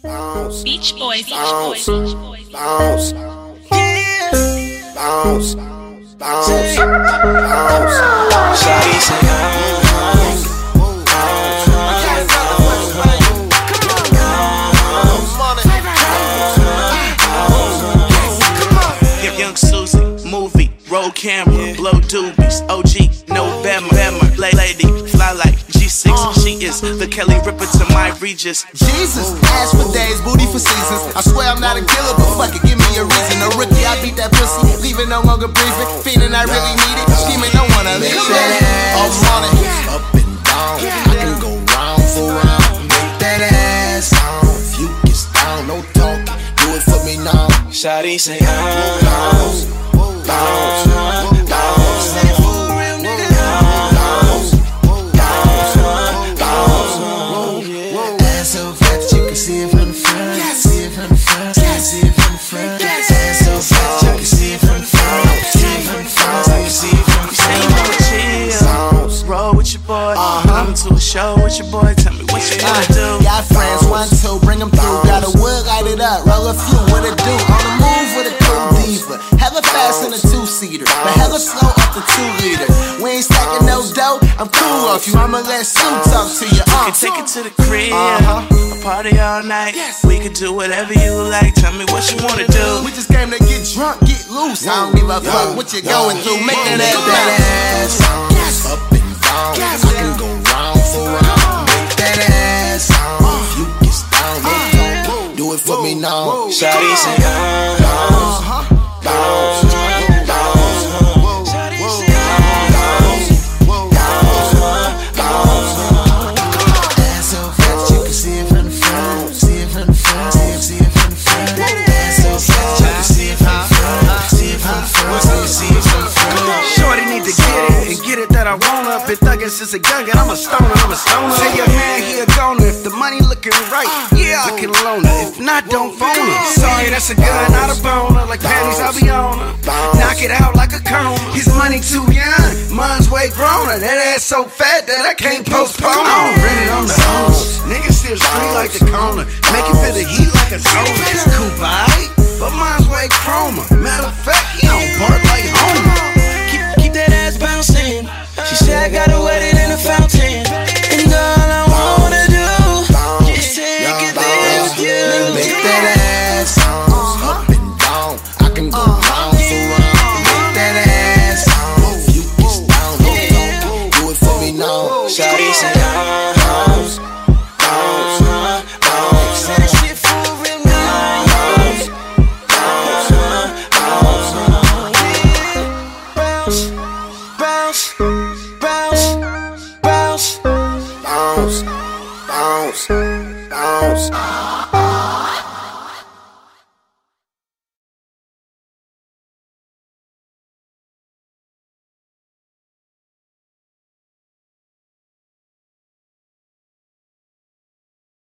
Beach Boys. Bounce, bounce, bounce, bounce, bounce. Shawty say Young Susie, movie, roll camera, blow doobies, OG, no Bama, lady, fly like G6. She is the Kelly Ripper to my Regis. Jesus, ass for days, booty for seasons. I swear I'm not a killer, but fuck it, give me a reason. A rookie, I beat that pussy, leaving no longer breathing. Feeling I really need it, scheming, don't wanna leave it. I'm on it, up and down. I can go round for round. Make that ass sound. If you get down, no talking. Do it for me now. Shawty say Bounce, bounce, bounce, bounce, bounce. Ass so fat that you can see it from the front. See it from the front. See it from the front. Ass so fat that you can see it from the front. See it from the front. You can see it from the front. chill, roll with your boy. Come to a show with your boy. Tell me what you wanna do. got friends, 1, 2, bring them through. Got a wood, light it up, roll a few, what it do? On the move with a cool diva. Hella fast in a 2-seater, but hella slow up the 2-liter. We ain't stacking no dough, I'm cool off you. I'ma let Sue talk to you. We can take it to the crib, a party all night. We can do whatever you like. Tell me what you wanna do. We just came to get drunk, get loose. I don't give a fuck what you're going through. Make that ass Ass up and down. I can go round for round. Make that ass sound. If you get down, no talking. Do it for me now. Shawty say bounce, bounce, bounce. Ass so fat that you can see it from the front. See it from the front. See it from the front. Ass so fat that you can see it from the front. See it from the front. See it from the front. Shorty need to get it and get it that I want her. Been thuggin' since a youngin', I'm a stoner. Say your man, he a goner. If the money looking right, yeah, I can loan her. If not, don't phone her. Sorry, that's a gun, not a boner. Like panties, I'll be on her. Knock it out like a cone. His money too young, mine's way growner. That ass so fat that I can't postpone her. I'm rented on the homes. Niggas still street like the corner. Make it feel the heat like a zone. It's cool, right? But mine's way chromer. Matter of fact, he don't bark like Homer. Keep that ass bouncing. She said I gotta wet it in the fountain. And all I wanna do is take it there with you. Make that ass up and down. I can go round for round. Make that ass if you get down, no talking. Do it for me now. Shawty say bounce, bounce, bounce. Say that shit for real now. Bounce, Bounce, bounce, bounce, bounce, bounce, bounce, bounce.